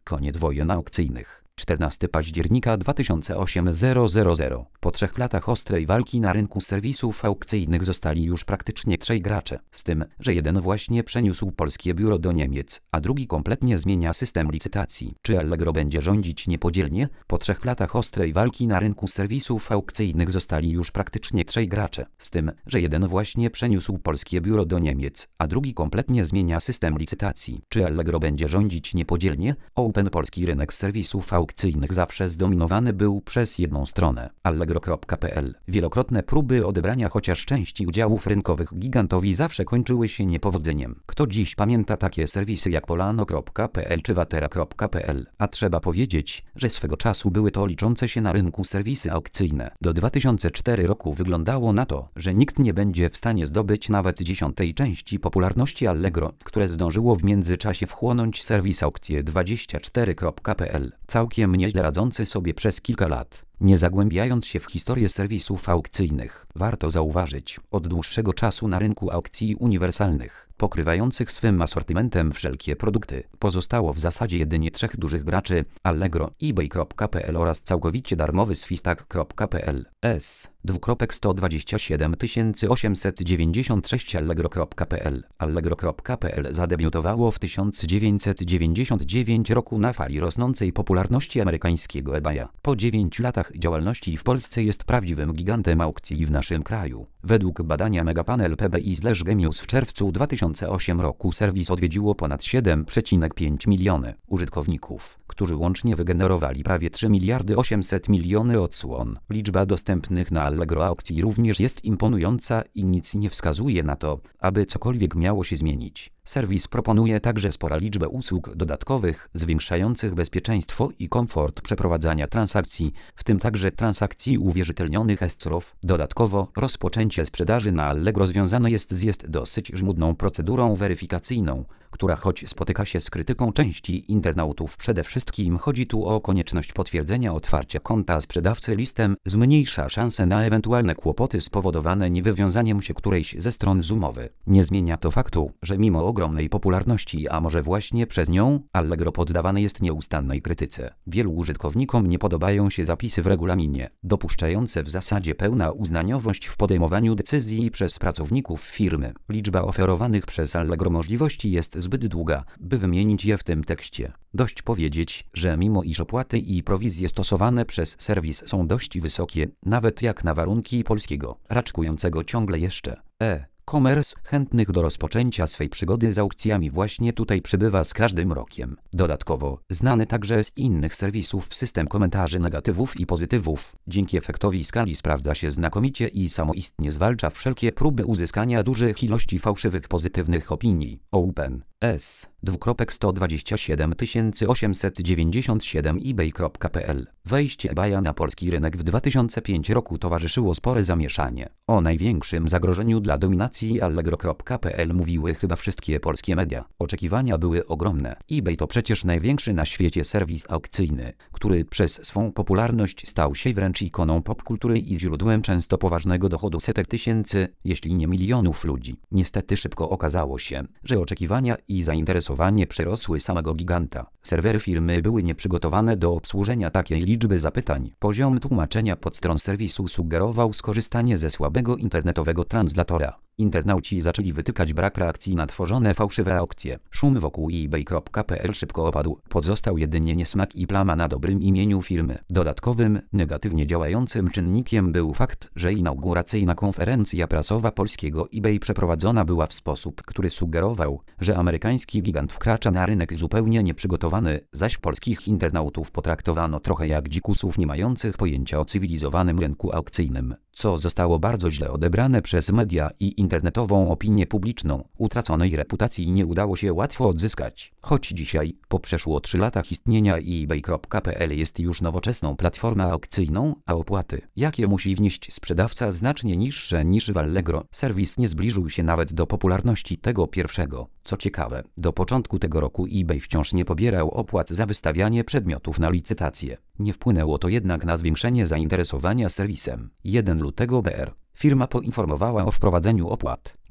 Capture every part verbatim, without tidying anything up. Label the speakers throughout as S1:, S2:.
S1: Koniec wojen aukcyjnych. czternastego października dwa tysiące ósmego. Po trzech latach ostrej walki na rynku serwisów aukcyjnych zostali już praktycznie trzej gracze. Z tym, że jeden właśnie przeniósł polskie biuro do Niemiec, a drugi kompletnie zmienia system licytacji. Czy Allegro będzie rządzić niepodzielnie? Po trzech latach ostrej walki na rynku serwisów aukcyjnych zostali już praktycznie trzej gracze. Z tym, że jeden właśnie przeniósł polskie biuro do Niemiec, a drugi kompletnie zmienia system licytacji. Czy Allegro będzie rządzić niepodzielnie? Open polski rynek serwisów aukcyjnych aukcyjnych zawsze zdominowany był przez jedną stronę, allegro kropka p l. Wielokrotne próby odebrania chociaż części udziałów rynkowych gigantowi zawsze kończyły się niepowodzeniem. Kto dziś pamięta takie serwisy jak polano kropka p l czy watera kropka p l? A trzeba powiedzieć, że swego czasu były to liczące się na rynku serwisy aukcyjne. Do dwa tysiące czwartego roku wyglądało na to, że nikt nie będzie w stanie zdobyć nawet dziesiątej części popularności Allegro, które zdążyło w międzyczasie wchłonąć serwis aukcje dwadzieścia cztery kropka p l. Całkiem nieźle radzący sobie przez kilka lat. Nie zagłębiając się w historię serwisów aukcyjnych, warto zauważyć, od dłuższego czasu na rynku aukcji uniwersalnych, pokrywających swym asortymentem wszelkie produkty, pozostało w zasadzie jedynie trzech dużych graczy: Allegro, ebay kropka p l oraz całkowicie darmowy swistak kropka p l. S. sto dwadzieścia siedem tysięcy osiemset dziewięćdziesiąt sześć allegro kropka p l. allegro kropka p l zadebiutowało w tysiąc dziewięćset dziewięćdziesiątym dziewiątym roku na fali rosnącej popularności amerykańskiego eBaya. Po dziewięciu latach działalności w Polsce jest prawdziwym gigantem aukcji w naszym kraju. Według badania Megapanel P B I slash Gemius w czerwcu dwa tysiące ósmego roku serwis odwiedziło ponad siedem przecinek pięć miliony użytkowników, którzy łącznie wygenerowali prawie trzy miliardy osiemset miliony odsłon. Liczba dostępnych na Allegro aukcji również jest imponująca i nic nie wskazuje na to, aby cokolwiek miało się zmienić. Serwis proponuje także spora liczbę usług dodatkowych, zwiększających bezpieczeństwo i komfort przeprowadzania transakcji, w tym także transakcji uwierzytelnionych escrow. Dodatkowo, rozpoczęcie sprzedaży na Allegro związane jest z jest dosyć żmudną procedurą weryfikacyjną, która choć spotyka się z krytyką części internautów, przede wszystkim chodzi tu o konieczność potwierdzenia otwarcia konta sprzedawcy listem, zmniejsza szanse na ewentualne kłopoty spowodowane niewywiązaniem się którejś ze stron z umowy. Nie zmienia to faktu, że mimo ogromnej popularności, a może właśnie przez nią, Allegro poddawane jest nieustannej krytyce. Wielu użytkownikom nie podobają się zapisy w regulaminie, dopuszczające w zasadzie pełna uznaniowość w podejmowaniu decyzji przez pracowników firmy. Liczba oferowanych przez Allegro możliwości jest zbyt długa, by wymienić je w tym tekście. Dość powiedzieć, że mimo iż opłaty i prowizje stosowane przez serwis są dość wysokie, nawet jak na warunki polskiego, raczkującego ciągle jeszcze e-commerce, chętnych do rozpoczęcia swej przygody z aukcjami właśnie tutaj przybywa z każdym rokiem. Dodatkowo, znany także z innych serwisów system komentarzy negatywów i pozytywów, dzięki efektowi skali sprawdza się znakomicie i samoistnie zwalcza wszelkie próby uzyskania dużych ilości fałszywych pozytywnych opinii. Open. S. sto dwadzieścia siedem tysięcy osiemset dziewięćdziesiąt siedem ebay kropka p l. Wejście eBaya na polski rynek w dwa tysiące piątym roku towarzyszyło spore zamieszanie. O największym zagrożeniu dla dominacji allegro kropka p l mówiły chyba wszystkie polskie media. Oczekiwania były ogromne. eBay to przecież największy na świecie serwis aukcyjny, który przez swą popularność stał się wręcz ikoną popkultury i źródłem często poważnego dochodu setek tysięcy, jeśli nie milionów ludzi. Niestety szybko okazało się, że oczekiwania i zainteresowanie przerosły samego giganta. Serwery firmy były nieprzygotowane do obsłużenia takiej liczby zapytań. Poziom tłumaczenia podstron serwisu sugerował skorzystanie ze słabego internetowego translatora. Internauci zaczęli wytykać brak reakcji na tworzone fałszywe aukcje. Szum wokół ebay kropka p l szybko opadł. Pozostał jedynie niesmak i plama na dobrym imieniu firmy. Dodatkowym, negatywnie działającym czynnikiem był fakt, że inauguracyjna konferencja prasowa polskiego eBay przeprowadzona była w sposób, który sugerował, że amerykański gigant wkracza na rynek zupełnie nieprzygotowany, zaś polskich internautów potraktowano trochę jak dzikusów nie mających pojęcia o cywilizowanym rynku aukcyjnym, co zostało bardzo źle odebrane przez media i internetową opinię publiczną. Utraconej reputacji nie udało się łatwo odzyskać. Choć dzisiaj, po przeszło trzech latach istnienia ebay kropka p l jest już nowoczesną platformą aukcyjną, a opłaty, jakie musi wnieść sprzedawca, znacznie niższe niż w Allegro, serwis nie zbliżył się nawet do popularności tego pierwszego. Co ciekawe, do początku tego roku eBay wciąż nie pobierał opłat za wystawianie przedmiotów na licytację. Nie wpłynęło to jednak na zwiększenie zainteresowania serwisem. pierwszego lutego B R firma poinformowała o wprowadzeniu opłat.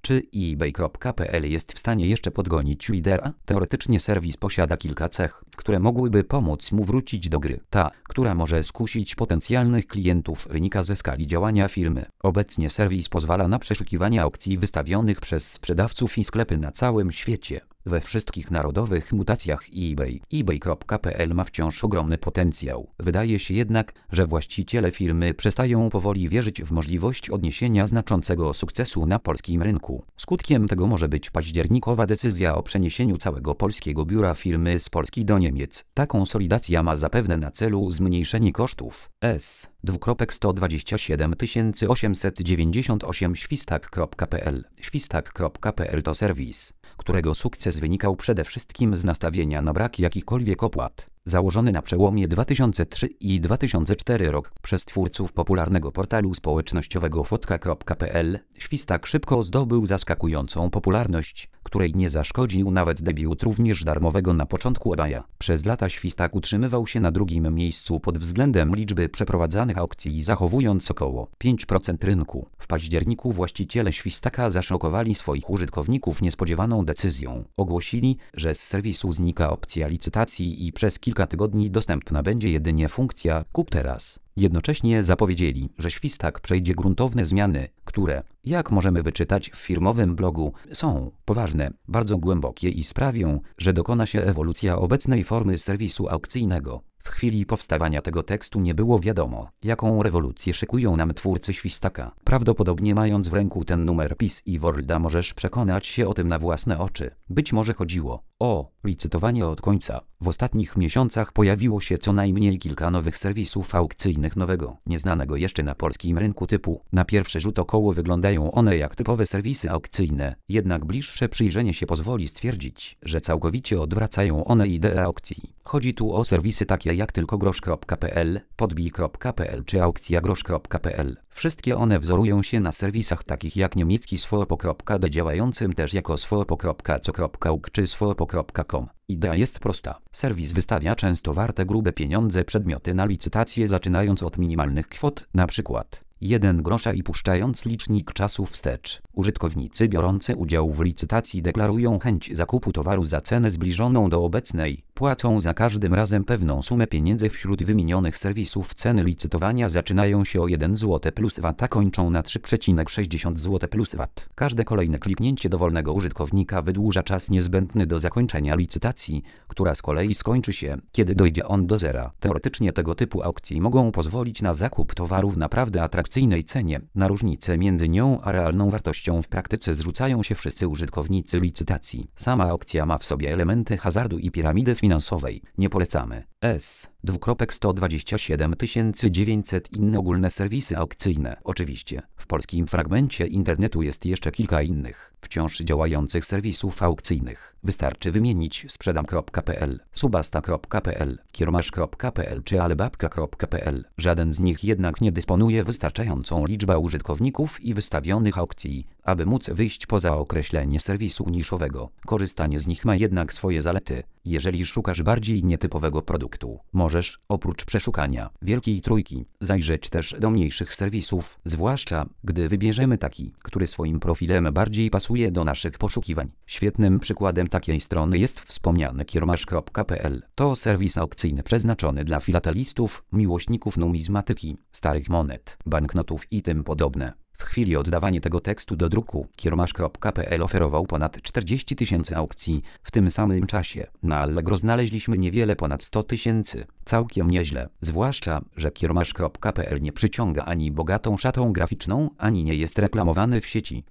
S1: Czy ebay kropka p l jest w stanie jeszcze podgonić lidera? Teoretycznie serwis posiada kilka cech, które mogłyby pomóc mu wrócić do gry. Ta, która może skusić potencjalnych klientów, wynika ze skali działania firmy. Obecnie serwis pozwala na przeszukiwanie aukcji wystawionych przez sprzedawców i sklepy na całym świecie. We wszystkich narodowych mutacjach eBay, ebay kropka p l ma wciąż ogromny potencjał. Wydaje się jednak, że właściciele firmy przestają powoli wierzyć w możliwość odniesienia znaczącego sukcesu na polskim rynku. Skutkiem tego może być październikowa decyzja o przeniesieniu całego polskiego biura firmy z Polski do Niemiec. Ta konsolidacja ma zapewne na celu zmniejszenie kosztów. S. Dwukropek sto dwadzieścia siedem tysięcy osiemset dziewięćdziesiąt osiem świstak kropka p l. świstak kropka p l to serwis, którego sukces wynikał przede wszystkim z nastawienia na brak jakichkolwiek opłat. Założony na przełomie dwa tysiące trzeci i dwa tysiące czwartego rok przez twórców popularnego portalu społecznościowego fotka kropka p l, świstak szybko zdobył zaskakującą popularność, której nie zaszkodził nawet debiut również darmowego na początku eBaya. Przez lata świstak utrzymywał się na drugim miejscu pod względem liczby przeprowadzanych aukcji, zachowując około pięć procent rynku. W październiku właściciele świstaka zaszokowali swoich użytkowników niespodziewaną decyzją. Ogłosili, że z serwisu znika opcja licytacji i przez kilka Kilka tygodni dostępna będzie jedynie funkcja kup teraz. Jednocześnie zapowiedzieli, że świstak przejdzie gruntowne zmiany, które, jak możemy wyczytać w firmowym blogu, są poważne, bardzo głębokie i sprawią, że dokona się ewolucja obecnej formy serwisu aukcyjnego. W chwili powstawania tego tekstu nie było wiadomo, jaką rewolucję szykują nam twórcy świstaka. Prawdopodobnie mając w ręku ten numer P I S i Worlda możesz przekonać się o tym na własne oczy. Być może chodziło o licytowanie od końca. W ostatnich miesiącach pojawiło się co najmniej kilka nowych serwisów aukcyjnych nowego, nieznanego jeszcze na polskim rynku typu. Na pierwszy rzut około wyglądają one jak typowe serwisy aukcyjne, jednak bliższe przyjrzenie się pozwoli stwierdzić, że całkowicie odwracają one ideę aukcji. Chodzi tu o serwisy takie jak tylkogrosz kropka p l, podbij kropka p l czy aukcjagrosz kropka p l. Wszystkie one wzorują się na serwisach takich jak niemiecki swopo kropka d działającym też jako swopo kropka co kropka u k czy swopo kropka com. Idea jest prosta. Serwis wystawia często warte grube pieniądze przedmioty na licytację, zaczynając od minimalnych kwot, na przykład jeden grosza i puszczając licznik czasu wstecz. Użytkownicy biorący udział w licytacji deklarują chęć zakupu towaru za cenę zbliżoną do obecnej. Płacą za każdym razem pewną sumę pieniędzy. Wśród wymienionych serwisów ceny licytowania zaczynają się o jeden złoty plus V A T, a kończą na trzy przecinek sześćdziesiąt złotych plus V A T. Każde kolejne kliknięcie dowolnego użytkownika wydłuża czas niezbędny do zakończenia licytacji, która z kolei skończy się, kiedy dojdzie on do zera. Teoretycznie tego typu aukcje mogą pozwolić na zakup towaru w naprawdę atrakcyjnej cenie. Na różnicę między nią a realną wartością w praktyce zrzucają się wszyscy użytkownicy licytacji. Sama aukcja ma w sobie elementy hazardu i piramidy finansowej. Nie polecamy. S. Dwukropek sto dwadzieścia siedem tysięcy dziewięćset inne ogólne serwisy aukcyjne. Oczywiście, w polskim fragmencie internetu jest jeszcze kilka innych, wciąż działających serwisów aukcyjnych. Wystarczy wymienić sprzedam kropka p l, subasta kropka p l, kiermasz kropka p l czy alebabka kropka p l. Żaden z nich jednak nie dysponuje wystarczającą liczbą użytkowników i wystawionych aukcji, aby móc wyjść poza określenie serwisu niszowego. Korzystanie z nich ma jednak swoje zalety. Jeżeli szukasz bardziej nietypowego produktu, możesz, oprócz przeszukania Wielkiej Trójki, zajrzeć też do mniejszych serwisów, zwłaszcza gdy wybierzemy taki, który swoim profilem bardziej pasuje do naszych poszukiwań. Świetnym przykładem takiej strony jest wspomniany kiermasz kropka p l. To serwis aukcyjny przeznaczony dla filatelistów, miłośników numizmatyki, starych monet, banknotów i tym podobne. W chwili oddawania tego tekstu do druku, kiermasz kropka p l oferował ponad czterdzieści tysięcy aukcji. W tym samym czasie na Allegro znaleźliśmy niewiele ponad sto tysięcy. Całkiem nieźle, zwłaszcza, że kiermasz kropka p l nie przyciąga ani bogatą szatą graficzną, ani nie jest reklamowany w sieci.